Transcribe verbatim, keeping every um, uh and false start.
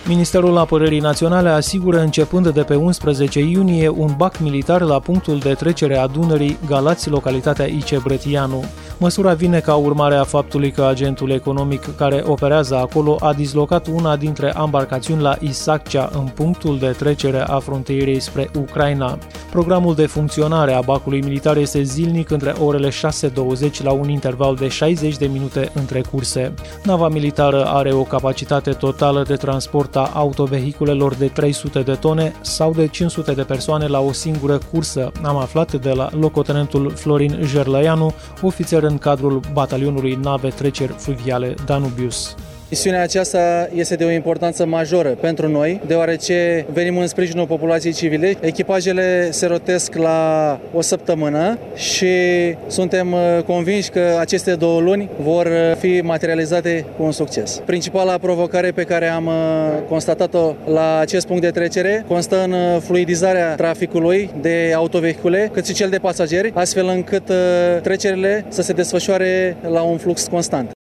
Ministerul Apărării Naționale asigură începând de pe unsprezece iunie un bac militar la punctul de trecere a Dunării, Galați, localitatea Ice Brătianu. Măsura vine ca urmare a faptului că agentul economic care operează acolo a dislocat una dintre ambarcațiuni la Isaccea, în punctul de trecere a frontierei spre Ucraina. Programul de funcționare a bacului militar este zilnic între orele șase douăzeci la un interval de șaizeci de minute între curse. Nava militară are o capacitate totală de transport a autovehiculelor de trei sute de tone sau de cinci sute de persoane la o singură cursă, am aflat de la locotenentul Florin Jerlăianu, ofițer în cadrul batalionului nave treceri fluviale Danubius. Misiunea aceasta este de o importanță majoră pentru noi, deoarece venim în sprijinul populației civile. Echipajele se rotesc la o săptămână și suntem convinși că aceste două luni vor fi materializate cu un succes. Principala provocare pe care am constatat-o la acest punct de trecere constă în fluidizarea traficului de autovehicule, cât și cel de pasageri, astfel încât trecerile să se desfășoare la un flux constant.